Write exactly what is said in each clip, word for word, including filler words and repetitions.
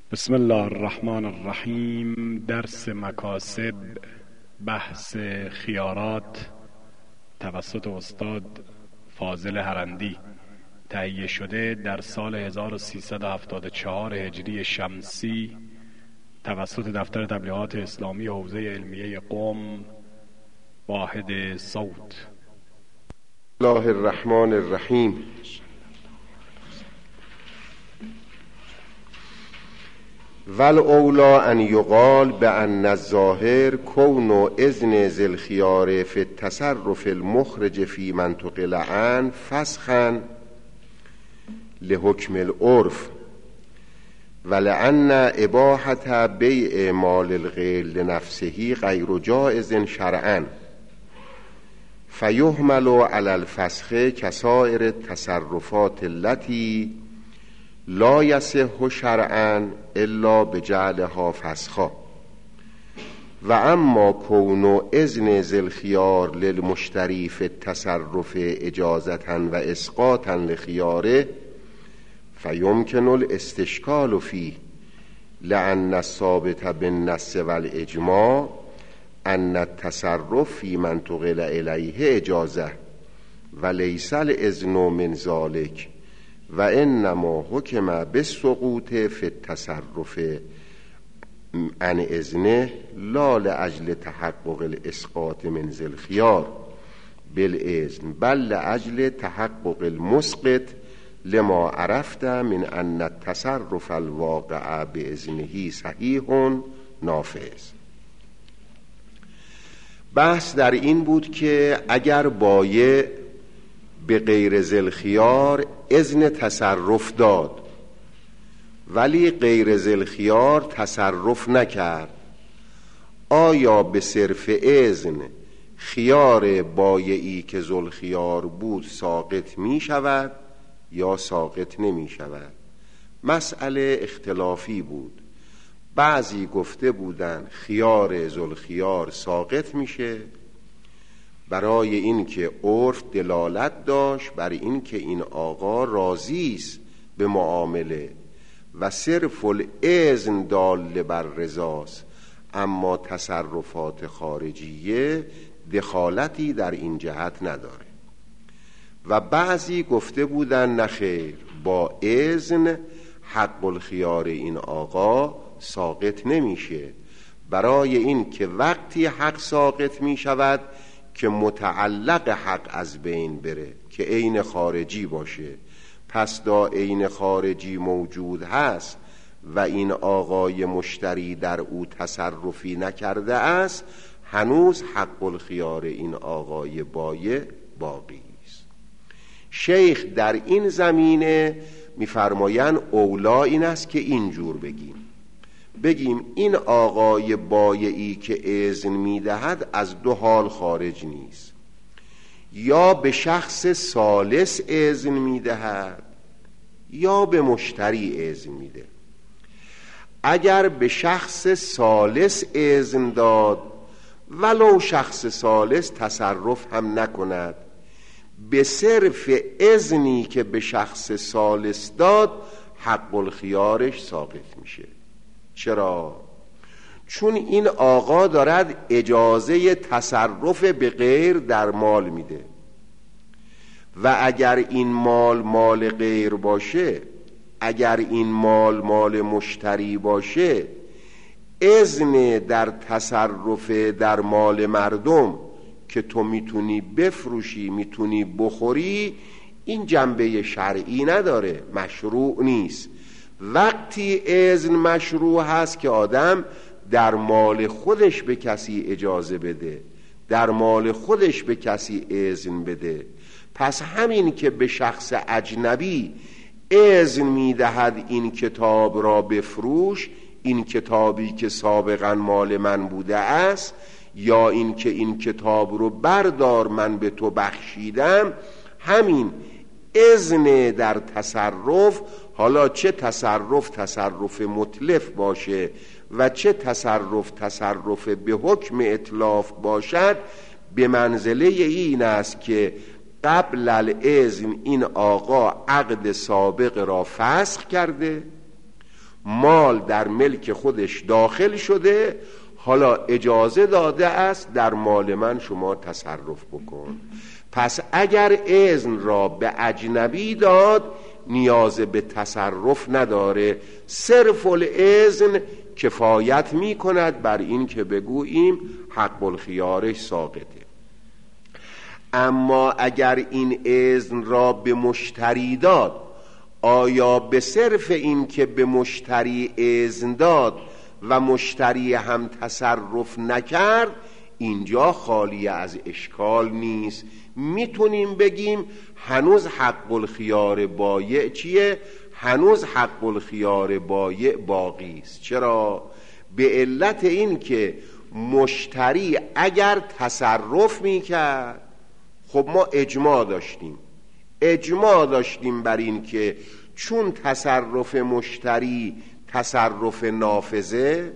بسم الله الرحمن الرحیم. درس مکاسب، بحث خیارات توسط استاد فاضل هرندی، تهیه شده در سال هزار و سیصد و هفتاد و چهار هجری شمسی توسط دفتر تبلیغات اسلامی حوزه علمیه قم، واحد صوت. الله الرحمن الرحیم. ول اولا ان یقال بان الظاهر کون اذن ذی الخیار فی التصرف المخرج فی منطق العن فسخا لحکم العرف ولان اباحة بیع مال الغیر لنفسه غیر جائز شرعا فیحمل علی الفسخ کسائر التصرفات التي لا یصح شرعا الا بجعلها فسخا و اما کون اذن ذی الخیار للمشتری فی التصرف اجازة و اسقاطا لخیاره فیمکن الاستشکال فیه لأن الثابت بالنص والاجماع ان التصرف فی من انتقل الیه اجازه و لیس الاذن من ذلک و انما حکم بالسقوط فی التصرف عن اذنه لا لاجل تحقق الاسقاط من ذی الخیار بالاذن بل لاجل تحقق المسقط لما عرفت من ان التصرف الواقع باذنه صحیح نافذ. بحث در این بود که اگر بایع به غیر ذی الخیار اذن تصرف داد ولی غیر ذی الخیار تصرف نکرد، آیا به صرف اذن خیار بایعی که ذی الخیار بود ساقط می شود یا ساقط نمی شود؟ مسئله اختلافی بود. بعضی گفته بودن خیار ذی الخیار ساقط میشه برای اینکه عرف دلالت داشت بر اینکه این آقا راضی است به معامله و صرف الاذن دال بر رضاست، اما تصرفات خارجیه دخالتی در این جهت نداره. و بعضی گفته بودن نخیر، با اذن حق الخیار این آقا ساقط نمیشه، برای این که وقتی حق ساقط میشود که متعلق حق از بین بره، که عین خارجی باشه. پس دا عین خارجی موجود هست و این آقای مشتری در او تصرفی نکرده است، هنوز حق الخیار این آقای بایع باقی است. شیخ در این زمینه میفرمایند اولا این است که اینجور بگیم بگیم این آقای بایعی که اذن میدهد از دو حال خارج نیست، یا به شخص ثالث اذن میدهد یا به مشتری اذن میده. اگر به شخص ثالث اذن داد ولو شخص ثالث تصرف هم نکند، به صرف اذنی که به شخص ثالث داد حق الخیارش ساقط میشه. چرا؟ چون این آقا دارد اجازه تصرف به غیر در مال میده و اگر این مال مال غیر باشه، اگر این مال مال مشتری باشه، اذن در تصرف در مال مردم که تو میتونی بفروشی میتونی بخوری، این جنبه شرعی نداره، مشروع نیست. وقتی اذن مشروع هست که آدم در مال خودش به کسی اجازه بده، در مال خودش به کسی اذن بده. پس همین که به شخص اجنبی اذن میدهد این کتاب را بفروش، این کتابی که سابقا مال من بوده است، یا این که این کتاب رو بردار من به تو بخشیدم، همین اذن در تصرف، حالا چه تصرف تصرف متلف باشه و چه تصرف تصرف به حکم اتلاف باشد، به منزله این است که قبل الاذن این آقا عقد سابق را فسخ کرده، مال در ملک خودش داخل شده، حالا اجازه داده است در مال من شما تصرف بکن. پس اگر اذن را به اجنبی داد نیاز به تصرف نداره، صرف الاذن کفایت می کند بر این که بگوییم حق الخیارش ساقطه. اما اگر این اذن را به مشتری داد، آیا به صرف این که به مشتری اذن داد و مشتری هم تصرف نکرد، اینجا خالی از اشکال نیست. میتونیم بگیم هنوز حق الخیار بایع چیه؟ هنوز حق الخیار بایع باقی است. چرا؟ به علت این که مشتری اگر تصرف میکرد، خب ما اجماع داشتیم اجماع داشتیم بر این که چون تصرف مشتری تصرف نافذه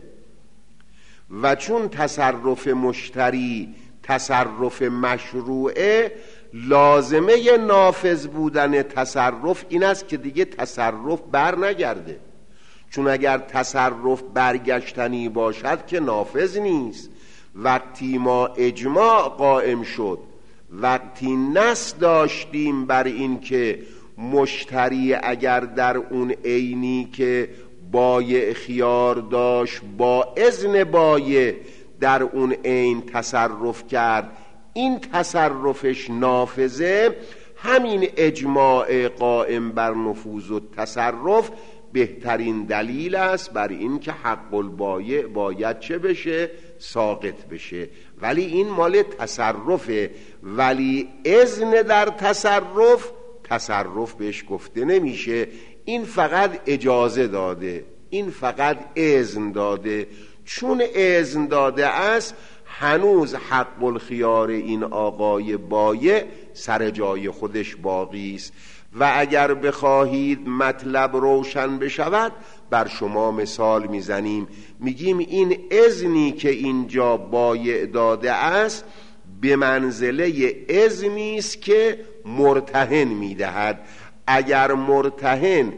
و چون تصرف مشتری تصرف مشروعه، لازمه نافذ بودن تصرف این است که دیگه تصرف بر نگرده. چون اگر تصرف برگشتنی باشد که نافذ نیست. وقتی ما اجماع قائم شد، وقتی نص داشتیم بر این که مشتری اگر در اون عینی که بایع خیار داشت با اذن بایع در اون عین تصرف کرد، این تصرفش نافذه، همین اجماع قائم بر نفوذ و تصرف بهترین دلیل است بر این که حق البایع باید چه بشه؟ ساقط بشه. ولی این مال تصرفه، ولی اذن در تصرف تصرف بهش گفته نمیشه. این فقط اجازه داده، این فقط اذن داده. چون اذن داده است هنوز حق الخیار این آقای بایع سر جای خودش باقی است. و اگر بخواهید مطلب روشن بشود، بر شما مثال میزنیم، میگیم این اذنی که اینجا بایع داده است به منزله اذنی است که مرتهن میدهد. اگر مرتهن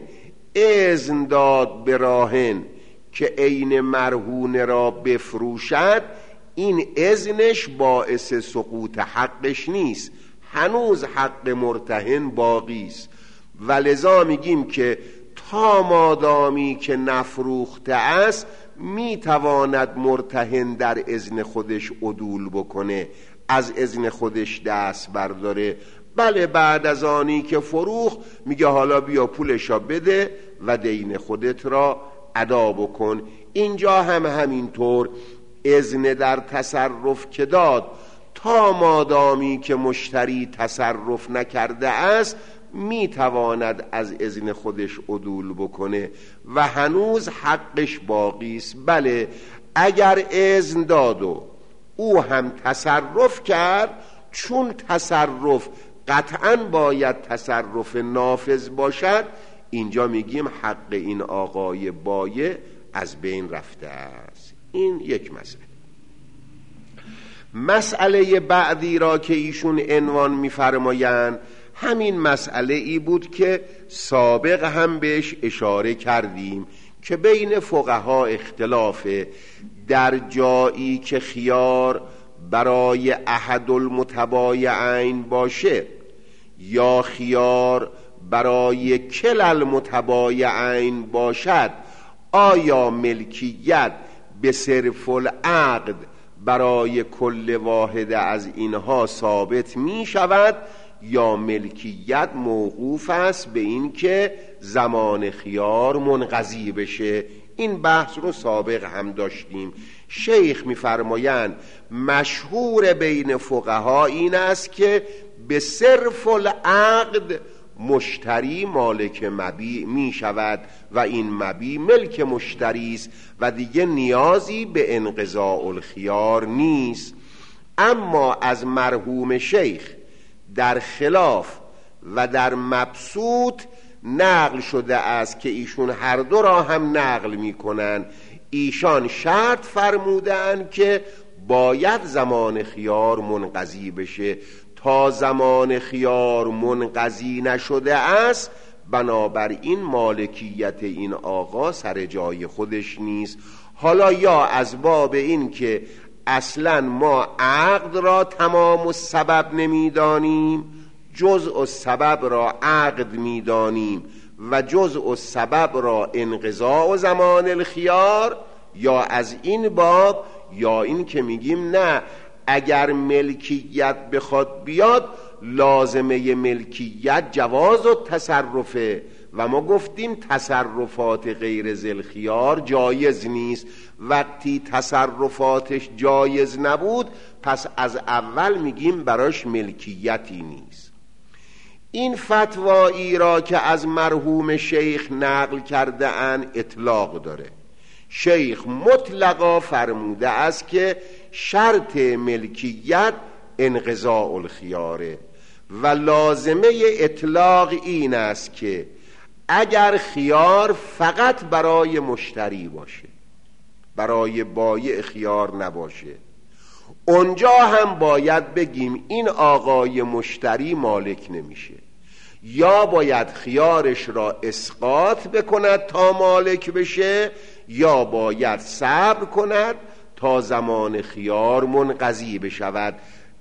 اذن داد به راهن که عین مرهون را بفروشد، این اذنش باعث سقوط حقش نیست، هنوز حق مرتهن باقی است. ولذا میگیم که تا مادامی که نفروخته است میتواند مرتهن در اذن خودش عدول بکنه، از اذن خودش دست برداره. بله بعد از آنی که فروخت میگه حالا بیا پولشا بده و دین خودت را ادا بکن. اینجا هم همینطور اذن در تصرف که داد، تا مادامی که مشتری تصرف نکرده است میتواند از اذن خودش عدول بکنه و هنوز حقش باقی است. بله اگر اذن داد و او هم تصرف کرد، چون تصرف قطعا باید تصرف نافذ باشد، اینجا میگیم حق این آقای بایع از بین رفته است. این یک مسئله. مسئله بعدی را که ایشون عنوان می‌فرمایند همین مسئله ای بود که سابق هم بهش اشاره کردیم که بین فقها اختلافه در جایی که خیار برای احد المتبایعین باشه یا خیار برای کل المتبایعین باشد، آیا ملکیت به صرف العقد برای کل واحد از اینها ثابت می شود یا ملکیت موقوف است به این که زمان خیار منقضی بشه؟ این بحث رو سابق هم داشتیم. شیخ می‌فرمایند مشهور بین فقها این است که به صرف العقد مشتری مالک مبیع می شود و این مبیع ملک مشتری است و دیگه نیازی به انقضاء الخیار نیست. اما از مرحوم شیخ در خلاف و در مبسوط نقل شده است که ایشون هر دو را هم نقل می کنن. ایشان شرط فرمودن که باید زمان خیار منقضی بشه. تا زمان خیار منقضی نشده است بنابراین مالکیت این آقا سر جای خودش نیست. حالا یا از باب این که اصلا ما عقد را تمام السبب نمیدانیم، جزء السبب را عقد میدانیم و جزء السبب را انقضاء زمان الخیار، یا از این باب، یا این که میگیم نه، اگر ملکیت بخواد بیاد لازمه ملکیت جواز و تصرفه و ما گفتیم تصرفات غیر ذی الخیار جایز نیست. وقتی تصرفاتش جایز نبود پس از اول میگیم براش ملکیتی نیست. این فتوایی را که از مرحوم شیخ نقل کرده اند اطلاق داره. شیخ مطلقا فرموده است که شرط ملکیت انقضاء الخیاره و لازمه اطلاق این است که اگر خیار فقط برای مشتری باشه، برای بایع خیار نباشه، اونجا هم باید بگیم این آقای مشتری مالک نمیشه، یا باید خیارش را اسقاط بکند تا مالک بشه، یا باید صبر کند تا زمان خیار منقضی بشود.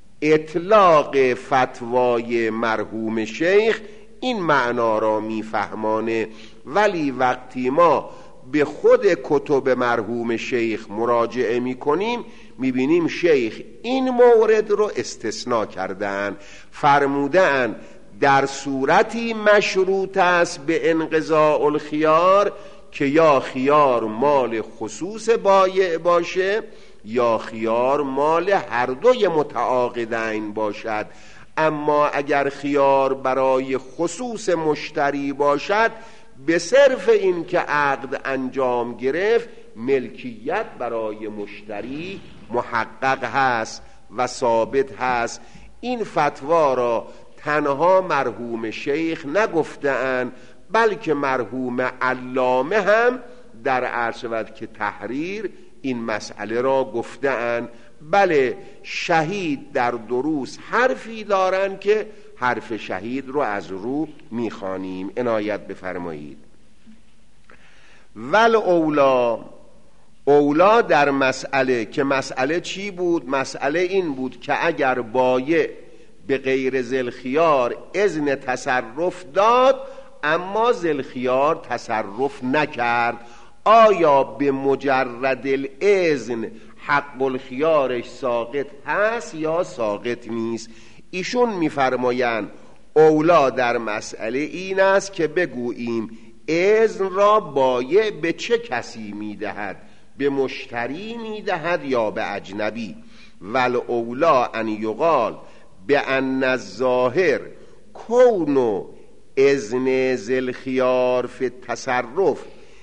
اطلاق فتوای مرحوم شیخ این معنا را میفهمانه، ولی وقتی ما به خود کتب مرحوم شیخ مراجعه میکنیم میبینیم شیخ این مورد رو استثناء کردن، فرمودن در صورتی مشروط است به انقضاء الخیار که یا خیار مال خصوص بایع باشه یا خیار مال هر دوی متعاقدین باشد. اما اگر خیار برای خصوص مشتری باشد به صرف این که عقد انجام گرفت ملکیت برای مشتری محقق هست و ثابت هست. این فتوا را تنها مرحوم شیخ نگفته‌اند بلکه مرحوم علامه هم در عرض شود که تحریر این مسئله را گفته‌اند. بله، شهید در دروس حرفی دارند که حرف شهید رو از رو میخوانیم، عنایت بفرمایید. ول اولا، اولا در مسئله که مسئله چی بود؟ مسئله این بود که اگر بایع به غیر ذی الخیار اذن تصرف داد اما ذی الخیار تصرف نکرد، آیا به مجرد الاذن حق الخیارش ساقط هست یا ساقط نیست؟ ایشون میفرمایند اولا در مسئله این است که بگوییم اذن را بایع به چه کسی میدهد، به مشتری میدهد یا به اجنبی. ول اولا ان یقال به ان الظاهر کون اذن ذی الخیار فی التصرف،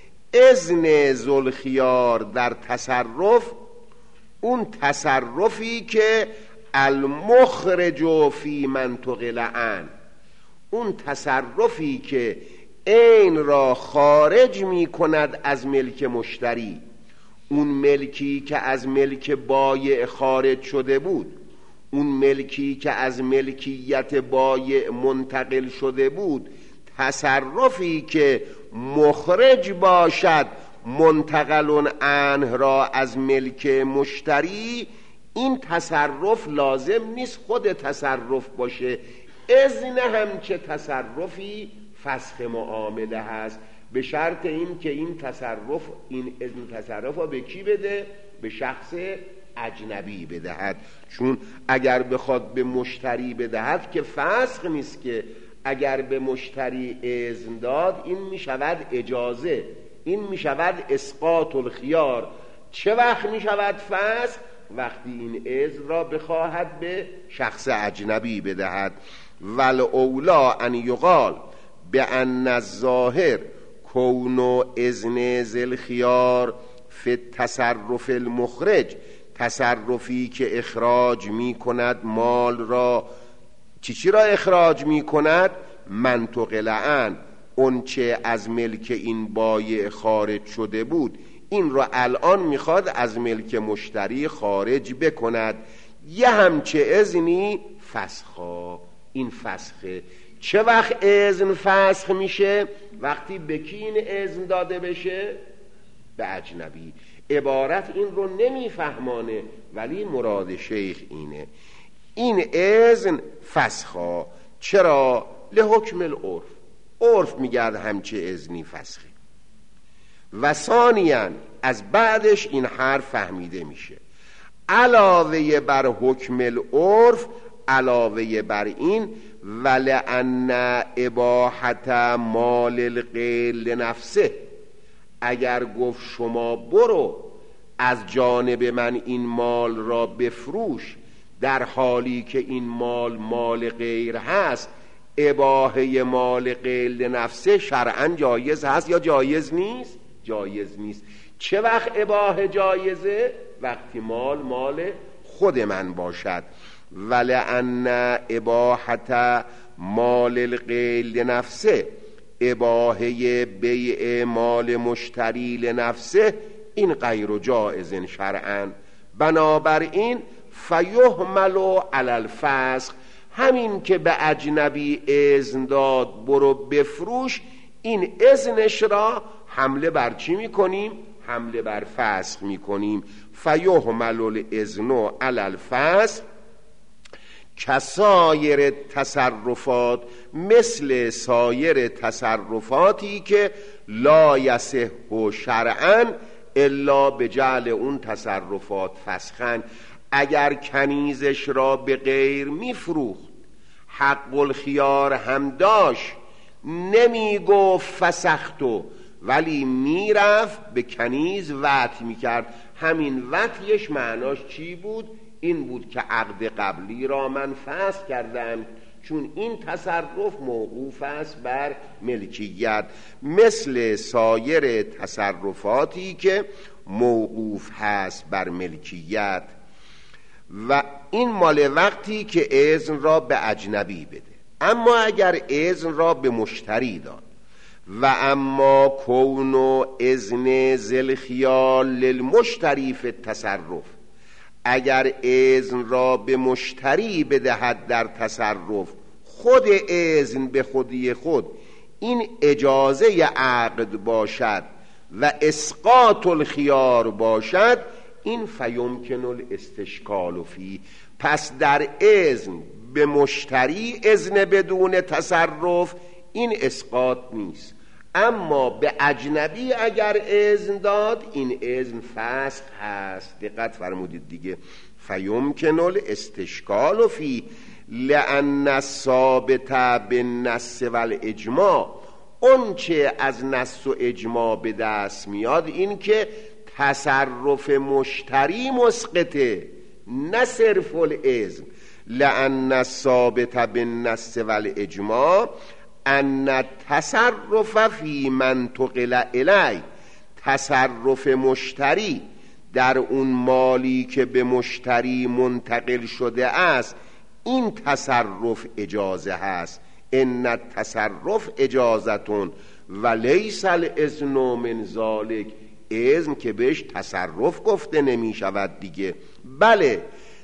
اذن ذی الخیار در تصرف، اون تصرفی که المخرج فی منطق العین، اون تصرفی که عین را خارج می کند از ملک مشتری، اون ملکی که از ملک بایع خارج شده بود، اون ملکی که از ملکیت بایع منتقل شده بود، تصرفی که مخرج باشد منتقل عنه را از ملک مشتری، این تصرف لازم نیست خود تصرف باشه، اذن هم چه تصرفی فسخ معامله هست، به شرط این که این تصرف، این اذن تصرف را به کی بده؟ به شخص اجنبی بدهد. چون اگر بخواد به مشتری بدهد که فسخ نیست، که اگر به مشتری اذن داد این می شود اجازه، این می شود اسقاط الخیار. چه وقت می شود فسخ؟ وقتی این اذن را بخواهد به شخص اجنبی بدهد. ول اولا ان یقال به ان الظاهر کون اذن ذی الخیار فی التصرف المخرج، تصرفی که اخراج می کند مال را، چی چی را اخراج می کند؟ منطق لعن، اون چه از ملک این بایع خارج شده بود این را الان میخواد از ملک مشتری خارج بکند. یه همچه اذنی فسخا، این فسخه. چه وقت اذن فسخ میشه؟ وقتی به کی این اذن داده بشه؟ به اجنبی. عبارت این رو نمیفهمانه، ولی مراد شیخ اینه. این اذن فسخا. چرا؟ لحکم العرف. عرف میگرد همچه اذنی فسخه. و ثانیاً از بعدش این حرف فهمیده میشه علاوه بر حکم العرف، علاوه بر این ولأن اباحت مال الغیر لنفسه، اگر گفت شما برو از جانب من این مال را بفروش در حالی که این مال مال غیر هست، اباحه مال غیر لنفسه شرعاً جایز هست یا جایز نیست؟ جایز نیست. چه وقت اباحه جایزه؟ وقتی مال مال خود من باشد. ولأن اباحت مال الغیر لنفسه، اباحه بیع مال مشتری لنفسه، این غیر جایز شرعاً. بنابراین فیحمل علی الفسخ، همین که به اجنبی اذن داد برو بفروش، این اذنش را حمله بر چی میکنیم؟ حمله بر فسخ میکنیم. فیحمل الاذن علی الفسخ کسایر تصرفات، مثل سایر تصرفاتی که لا یصح شرعاً الا به جعل اون تصرفات فسخن. اگر کنیزش را به غیر میفروخت، حق الخیار هم داشت، نمی گفت فسختو، ولی میرفت به کنیز وطی میکرد. همین وطیش معناش چی بود؟ این بود که عقد قبلی را من فسخ کردم، چون این تصرف موقوف است بر ملکیت، مثل سایر تصرفاتی که موقوف هست بر ملکیت. و این مال وقتی که اذن را به اجنبی بده. اما اگر اذن را به مشتری داد و اما کون و اذن ذل خیال للمشتری فی التصرف، اگر اذن را به مشتری بدهد در تصرف، خود اذن به خودی خود این اجازه عقد باشد و اسقاط الخیار باشد، این فیمکن الاستشکال فی. پس در اذن به مشتری اذن بدون تصرف این اسقاط نیست، اما به اجنبی اگر اذن داد این اذن فسخ هست. دقت فرمودید دیگه. فیمکن الاستشکال فی لأن الثابت بالنص والاجماع، اون چه از نص و اجماع به دست میاد این که تصرف مشتری مسقطه، نه صرف الاذن. لأن الثابت بالنص والاجماع ان تصرف فی من تقل الی، تصرف مشتری در اون مالی که به مشتری منتقل شده است، این تصرف اجازه هست. ان التصرف اجازتون و لیس الاذن من ذلک، اذن که بهش تصرف گفته نمی شود دیگه. بله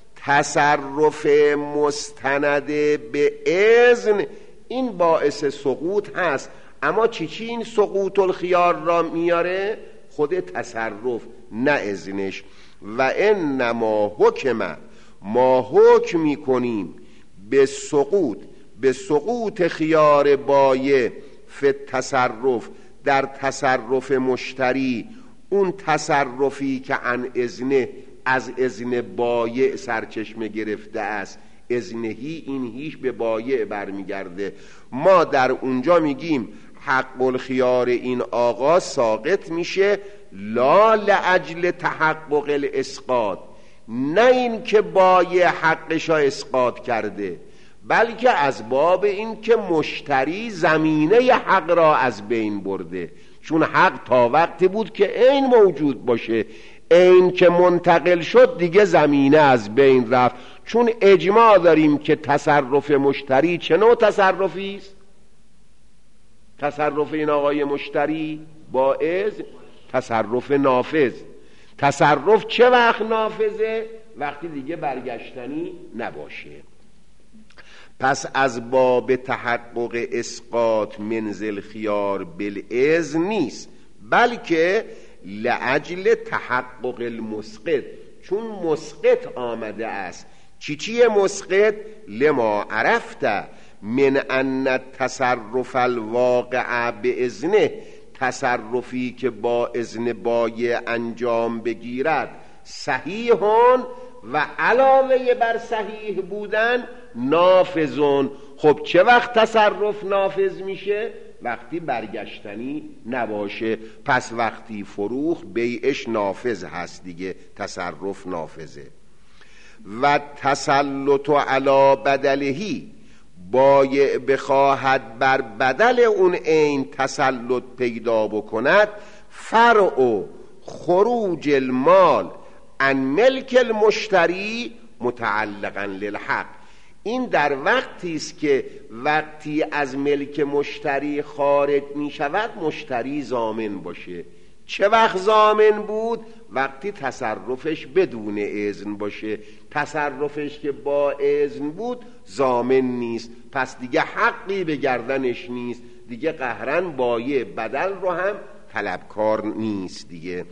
تصرف مستند به اذن این باعث سقوط هست، اما چی چی این سقوط الخیار را میاره؟ خود تصرف، نه اذنش. و انما حکم، ما حکم میکنیم به سقوط، به سقوط خیار بایع فی تصرف، در تصرف مشتری، اون تصرفی که عن اذنه، از اذن بایع سرچشمه گرفته است. اذنهی این هیچ به بایع برمیگرده. ما در اونجا میگیم حق الخیار این آقا ساقط میشه لا لاجل تحقق الاسقاط، نه این که بایع حقش را اسقاط کرده، بلکه از باب این که مشتری زمینه حق را از بین برده. چون حق تا وقتی بود که عین موجود باشه، عین که منتقل شد دیگه زمینه از بین رفت. چون اجماع داریم که تصرف مشتری چه نوع تصرفی است؟ تصرف این آقای مشتری با اذن تصرف نافذ. تصرف چه وقت نافذه؟ وقتی دیگه برگشتنی نباشه. پس از باب تحقق اسقاط منزل خیار بالاذن نیست، بلکه لعجل تحقق المسقط، چون مسقط آمده است. چی چیه مسقط؟ لما عرفت من ان التصرف الواقع باذنه، تصرفی که با اذن بایع انجام بگیرد صحیحون و علاوه بر صحیح بودن نافذون. خب چه وقت تصرف نافذ میشه؟ وقتی برگشتنی نباشه. پس وقتی فروخت بیعش نافذ هست دیگه، تصرف نافذه. و تسلط علی بدلهی، بایع بخواهد بر بدل اون عین تسلط پیدا بکند، فرع خروج المال عن ملک المشتری متعلقا للحق. این در وقتی است که وقتی از ملک مشتری خارج می شود مشتری ضامن باشه. چه وقت ضامن بود؟ وقتی تصرفش بدون اذن باشه. تصرفش که با اذن بود ضامن نیست، پس دیگه حقی به گردنش نیست، دیگه قهرن بایع بدل رو هم طلبکار نیست دیگه.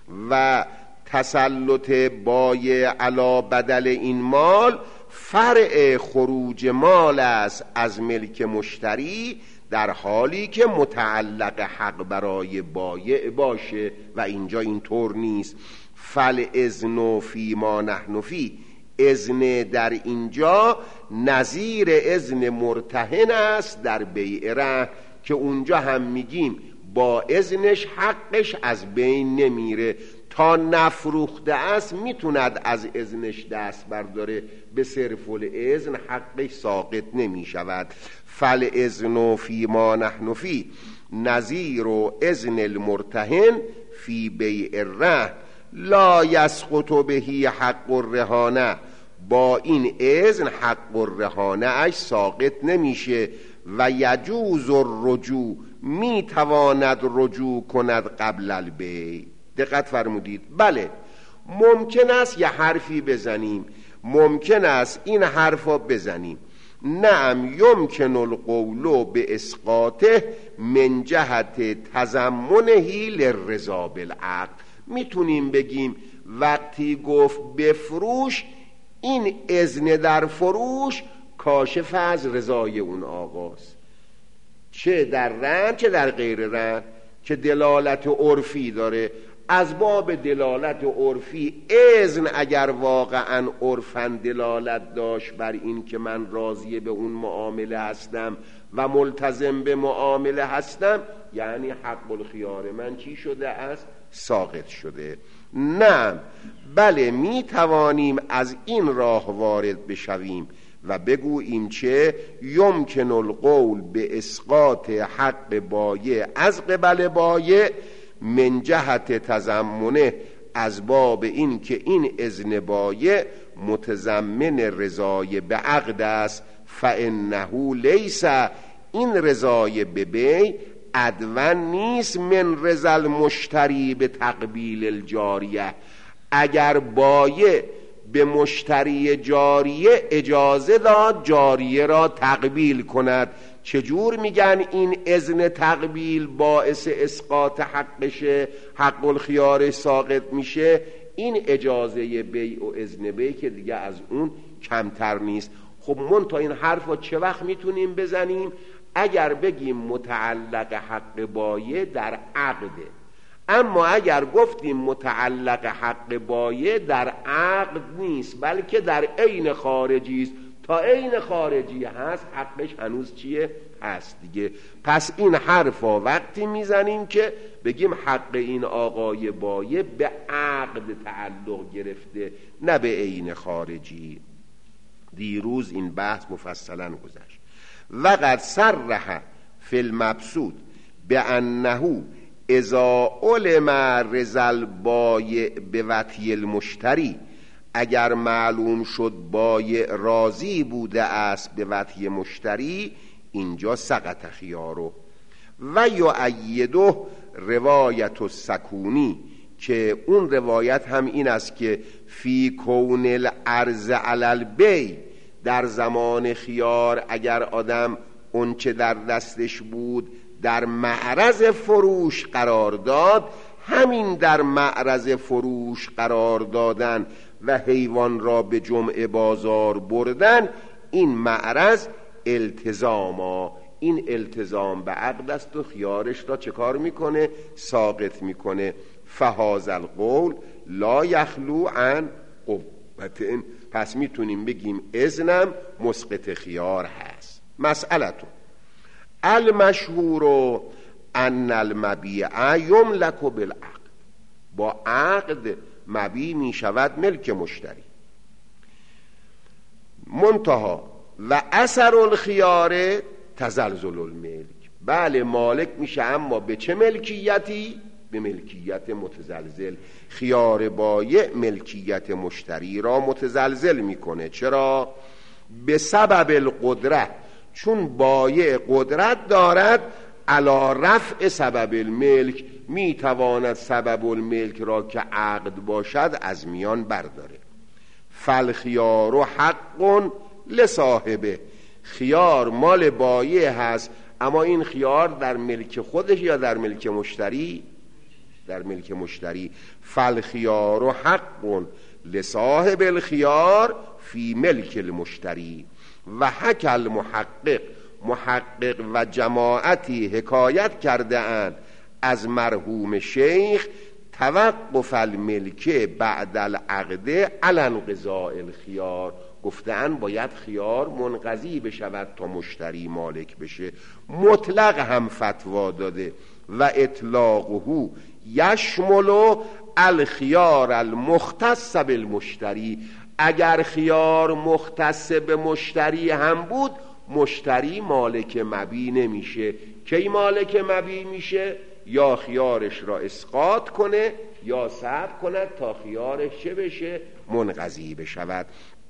و تسلط بایع علی بدل این مال فرع خروج مال است از ملک مشتری، در حالی که متعلق حق برای بایع باشه و اینجا اینطور نیست. فل اذن فی ما نحن فی، اذن در اینجا نظیر اذن مرتهن است در بیع رهن، که اونجا هم میگیم با اذنش حقش از بین نمیره، تا نفروخته است میتوند از اذنش دست برداره، به صرف الاذن حقش ساقط نمی شود. فل اذن فی ما نحن فی نظیر و اذن المرتهن فی بیع الرهن لا یسقط بهی حق الرهانه، با این اذن حق الرهانه اش ساقط نمیشه. و یجوز الرجوع، میتواند رجوع کند قبل البیع. دقت فرمودید؟ بله ممکن است یه حرفی بزنیم، ممکن است این حرفا بزنیم نعم یمکن القول به اسقاطه من جهت تضمنه للرضا بالعقد. میتونیم بگیم وقتی گفت بفروش، این اذن در فروش کاشف از رضای اون آقاست، چه در رهن چه در غیر رهن، که دلالت عرفی داره. از باب دلالت عرفی اذن اگر واقعا عرفاً دلالت داشت بر این که من راضی به اون معامله هستم و ملتزم به معامله هستم، یعنی حق الخیار من چی شده است؟ ساقط شده. نه بله می توانیم از این راه وارد بشویم و بگوییم چه؟ یمکن القول به اسقاط حق بایع از قبل بایع من جهت تضمنه، از باب این که این اذن بایع متضمن رضای به عقد است. فانه لیس، این رضای به بیع ادون نیست من رضا المشتری به تقبیل الجاریه. اگر بایع به مشتری جاریه اجازه داد جاریه را تقبیل کند، چجور میگن این اذن تقبیل باعث اسقاط حقشه، حق الخیار ساقط میشه؟ این اجازه بیع و اذن بیع که دیگه از اون کمتر نیست. خب من تا این حرفا چه وقت میتونیم بزنیم؟ اگر بگیم متعلق حق بایع در عقده. اما اگر گفتیم متعلق حق بایع در عقد نیست بلکه در عین خارجی است، تا عین خارجی هست حقش هنوز چیه؟ هست دیگه. پس این حرفا وقتی میزنیم که بگیم حق این آقای بایع به عقد تعلق گرفته، نه به عین خارجی. دیروز این بحث مفصلا گذشت. وقد صرح فی المبسوط بانه اذا علم رضا البایع بوطی المشتری، اگر معلوم شد بایع راضی بوده است به وطی مشتری، اینجا سقط خیارو. و یؤیده روایت السکونی، که اون روایت هم این است که فی کون العرض علی البیع، در زمان خیار اگر آدم اون چه در دستش بود در معرض فروش قرار داد، همین در معرض فروش قرار دادن و حیوان را به جمع بازار بردن، این معرض التزاما، این التزام به عقد است و خیارش را چه کار میکنه؟ ساقط میکنه. فهذا القول لا یخلو عن قوة. پس میتونیم بگیم اذنم مسقط خیار هست. مسئلتون المشهور ان المبیع یملک بالعقد، با عقد مبیع میشود ملک مشتری. منتها و اثر الخیار تزلزل الملک، بله مالک میشه اما به چه ملکیتی؟ به ملکیت متزلزل. خیار بایع ملکیت مشتری را متزلزل میکنه. چرا؟ به سبب القدرت، چون بایع قدرت دارد علی رفع سبب الملک، میتواند سبب الملک را که عقد باشد از میان برداره. فالخیار حق لصاحبه، خیار مال بایع هست، اما این خیار در ملک خودش یا در ملک مشتری؟ در ملک مشتری. فالخیار حق لصاحب الخیار فی ملک المشتری. و حکی المحقق، محقق و جماعتی حکایت کرده اند از مرحوم شیخ توقف الملکه بعد العقد علی انقضاء الخیار، گفتن باید خیار منقضی بشود تا مشتری مالک بشه. مطلق هم فتوا داده و اطلاقه یشمل الخیار المختص بالمشتری، اگر خیار مختص به مشتری هم بود مشتری مالک مبیع نمیشه. کی مالک مبیع میشه؟ یا خیارش را اسقاط کنه یا صبر کند تا خیارش چه بشه؟ منقضی بشود.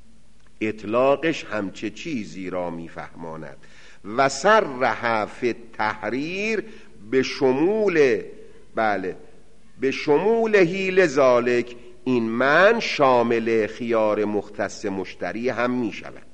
اطلاقش همچه چیزی را میفهماند. و صرح فی التحریر به شمول، بله به شمول هیل ذالک، این من شامل خیار مختص مشتری هم می شود.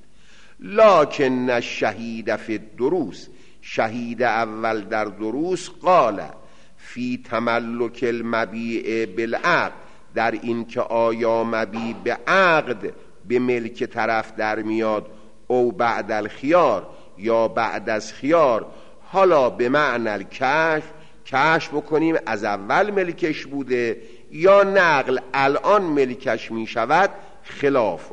لکن الشهید فی الدروس، شهید اول در دروس قال فی تملک المبیع بالعقد، در این که آیا مبیع به عقد به ملک طرف در میاد او بعد الخیار یا بعد از خیار. حالا به معنی الکشف، کشف بکنیم از اول ملکش بوده یا نقل الان ملکش می شود. خلاف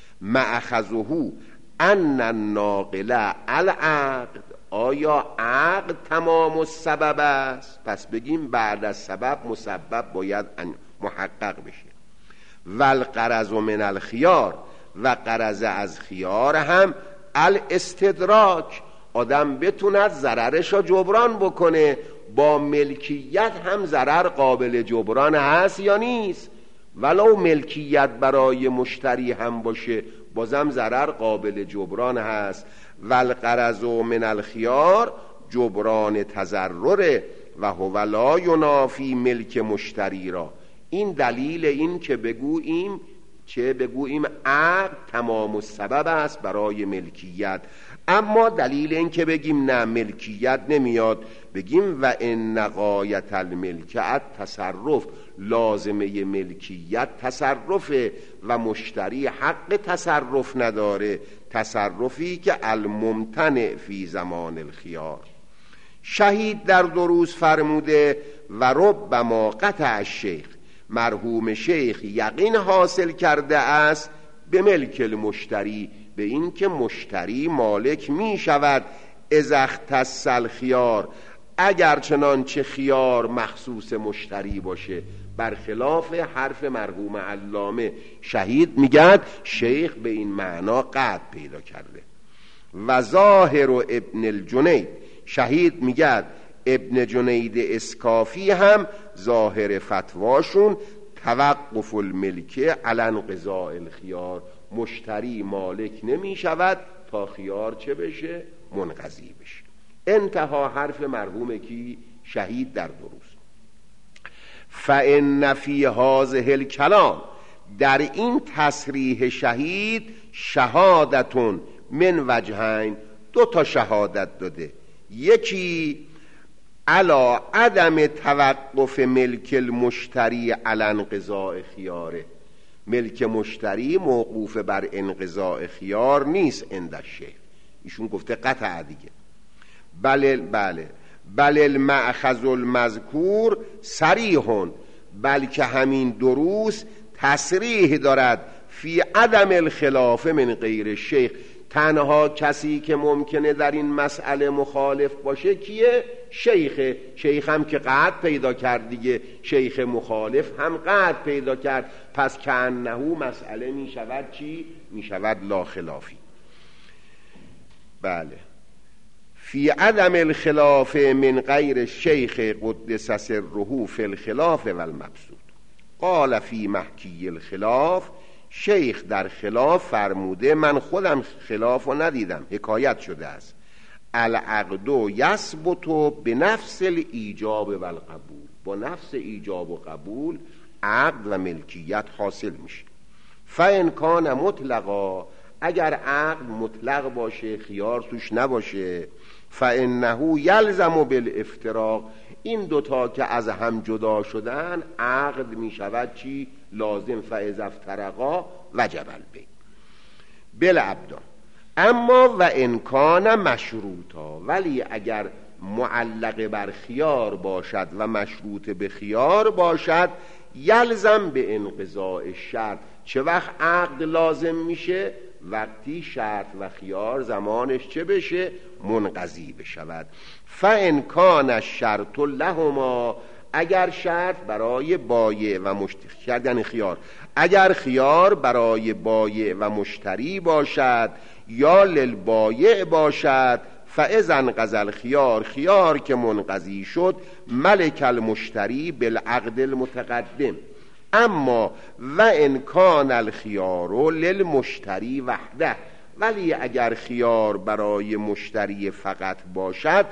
مأخذه ان الناقل العقد، آیا عقد تمام السبب است؟ پس بگیم بعد از سبب مسبب باید محقق بشه. والغرض من الخیار، و غرض از خیار هم الاستدراک، آدم بتوند ضررش را جبران بکنه. با ملکیت هم ضرر قابل جبران هست یا نیست؟ ولو ملکیت برای مشتری هم باشه بازم ضرر قابل جبران هست. والغرض من الخیار جبران تضرر و هو لا ینافی ملک مشتری را. این دلیل این که بگوییم چه بگوییم عقد تمام السبب است برای ملکیت، اما دلیل این که بگیم نه ملکیت نمیاد، بگیم و ان غایت الملکیت تصرف، لازمه ملکیت تصرفه و مشتری حق تصرف نداره، تصرفی که الممتنع فی زمان الخیار. شهید در دروس فرموده و ربما قطع الشیخ، مرحوم شیخ یقین حاصل کرده است به ملک المشتری، به این که مشتری مالک می شود اذا اختص الخیار، اگر چنانچه خیار مخصوص مشتری باشه. برخلاف حرف مرحوم علامه، شهید میگد شیخ به این معنا قطع پیدا کرده. و ظاهر و ابن الجنید، شهید میگد ابن جنید اسکافی هم ظاهر فتواشون توقف الملکه علی انقضاء الخیار، مشتری مالک نمی شود تا خیار چه بشه؟ منقضی بشه. انتها حرف مرحوم کی؟ شهید در دروس. فإن فی هذه الکلام، در این تصریح شهید شهادتون من وجهین، دو تا شهادت داده. یکی علا عدم توقف ملک المشتری علی انقضاء خیاره، ملک مشتری موقوف بر انقضاء خیار نیست عند الشیخ، ایشون گفته قطع دیگه. بله بله بل المأخذ المذکور صریح، بلکه همین دروس تصریح دارد فی عدم الخلاف من غیر شیخ. تنها کسی که ممکنه در این مسئله مخالف باشه کیه؟ شیخه. شیخ هم که قطع پیدا کرد دیگه، شیخ مخالف هم قطع پیدا کرد، پس کأنه مسئله می شود چی؟ می شود لا خلافی. بله فی عدم الخلاف من غیر شیخ قدس سره فی الخلاف و المبسوط. قال فی محکی الخلاف، شیخ در خلاف فرموده، من خودم خلاف رو ندیدم، حکایت شده است، العقد یثبت بنفس الایجاب و القبول، با نفس ایجاب و قبول عقد و ملکیت حاصل میشه. فان کان مطلقا، اگر عقد مطلق باشه خیار توش نباشه، فانه یلزم بالافتراق، این دوتا که از هم جدا شدن عقد می شود چی؟ لازم. فاذا افترقا وجب البیع بالابدان. اما و انکان مشروطا، ولی اگر معلق بر خیار باشد و مشروط به خیار باشد، یلزم به انقضاء شرط. چه وقت عقد لازم میشه؟ وقتی شرط و خیار زمانش چه بشه؟ منقضی بشود. فان کان الشرط لهما، اگر شرط برای بایع و مشتری، یعنی خیار، اگر خیار برای بایع و مشتری باشد یا للبایع باشد، فاذا انقضى الخیار، خیار که منقضی شد، ملک المشتری بالعقد المتقدم. اما و ان کان الخیار للمشتری وحده، ولی اگر خیار برای مشتری فقط باشد،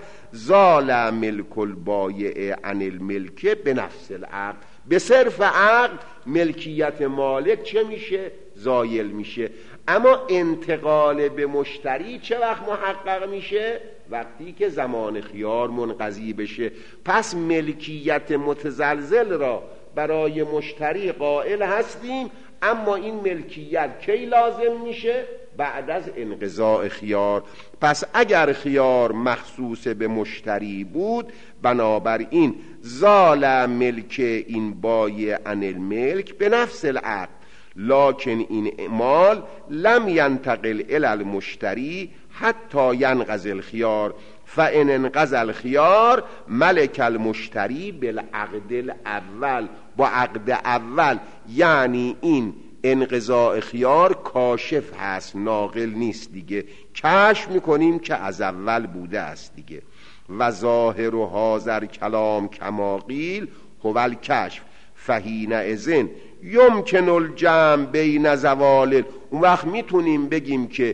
زال ملک البایع عن الملک بنفس العقد، به صرف عقد ملکیت مالک چه میشه؟ زایل میشه. اما انتقال به مشتری چه وقت محقق میشه؟ وقتی که زمان خیار منقضی بشه. پس ملکیت متزلزل را برای مشتری قائل هستیم، اما این ملکیت کی لازم میشه؟ بعد از انقضاء خیار. پس اگر خیار مخصوص به مشتری بود، بنابراین زال ملک این بایع عن الملک به نفس العقد، لکن این مال لم ینتقل الی المشتری حتی ینقضی الخیار، فان انقضى الخیار ملک المشتری بالعقد الاول، با عقد اول. یعنی این انقضاء خیار کاشف هست، ناقل نیست دیگه، کشف میکنیم که از اول بوده است دیگه. و ظاهر و حاضر کلام کما قیل هو الکشف، فحین اذن یمکن الجمع بین زوال. اون وقت میتونیم بگیم که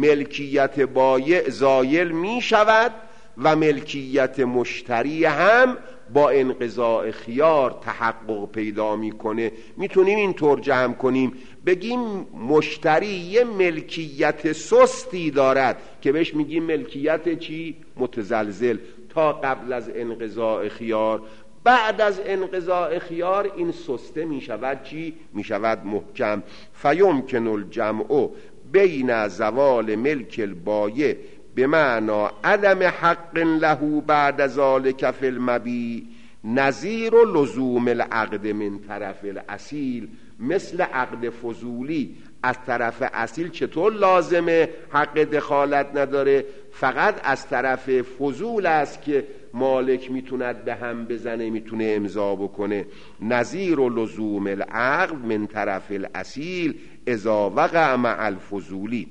ملکیت بایع زایل میشود و ملکیت مشتری هم با انقضاء خیار تحقق پیدا میکنه. میتونیم اینطور جمع کنیم، بگیم مشتری یه ملکیت سستی دارد که بهش میگیم ملکیت چی؟ متزلزل، تا قبل از انقضاء خیار. بعد از انقضاء خیار این سسته میشود چی؟ میشود محکم. فیمکن الجمع بین زوال ملک البایع بمعنی عدم حق له بعد ذلك فی المبیع نظیر لزوم العقد من طرف الاصیل. مثل عقد فضولی از طرف اصیل چطور لازمه حق دخالت نداره؟ فقط از طرف فضول است که مالک میتوند به هم بزنه، میتونه امضا بکنه. نظیر لزوم العقد من طرف الاصیل اذا وقع مع الفضولی.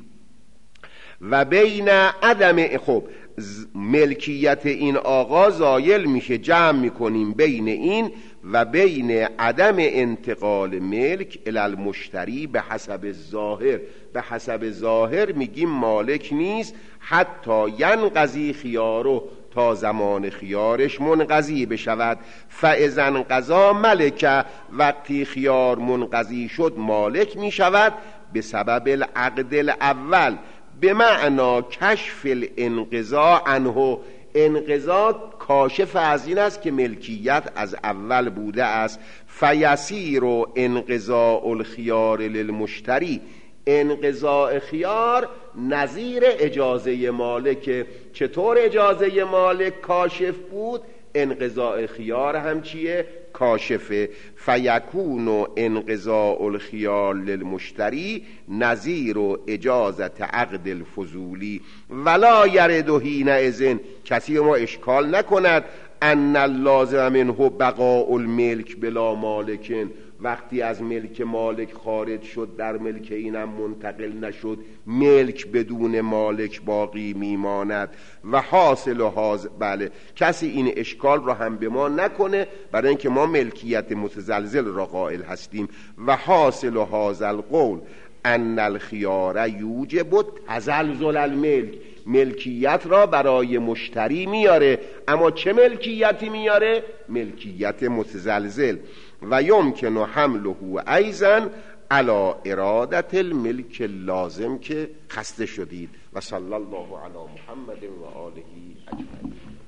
و بین عدم، خب ملکیت این آقا زایل میشه، جمع میکنیم بین این و بین عدم انتقال ملک الی المشتری به حسب ظاهر. به حسب ظاهر میگیم مالک نیست حتی ینقضی خیارو، تا زمان خیارش منقضی بشود. فاذا انقضا ملکه، وقتی خیار منقضی شد مالک میشود به سبب العقد الاول، به معنا کشف الانقضا عنه. انقضا کاشف از این است که ملکیت از اول بوده است. فیسیر انقضاء الخیار للمشتری، انقضاء خیار نظیر اجازه مالک. چطور اجازه مالک کاشف بود؟ انقضاء خیار هم چیه؟ کاشفه. فیکون انقضاء الخیار للمشتری نظیر و اجازت عقد الفضولی. ولا یرد حینئذ، کسی ما اشکال نکند ان اللازم منه بقاء الملک بلا مالکن، وقتی از ملک مالک خارج شد در ملک اینم منتقل نشد، ملک بدون مالک باقی میماند. و حاصل و حاصل، بله کسی این اشکال را هم به ما نکنه، برای اینکه ما ملکیت متزلزل را قائل هستیم. و حاصل و حاصل قول ان الخیار یوجب تزلزل الملک، ملکیت را برای مشتری میاره، اما چه ملکیتی میاره؟ ملکیت متزلزل. و یمکن حمله ایضا علی ارادت الملک لازم که خسته شدید. و صلی الله علی محمد و آله اجمعین.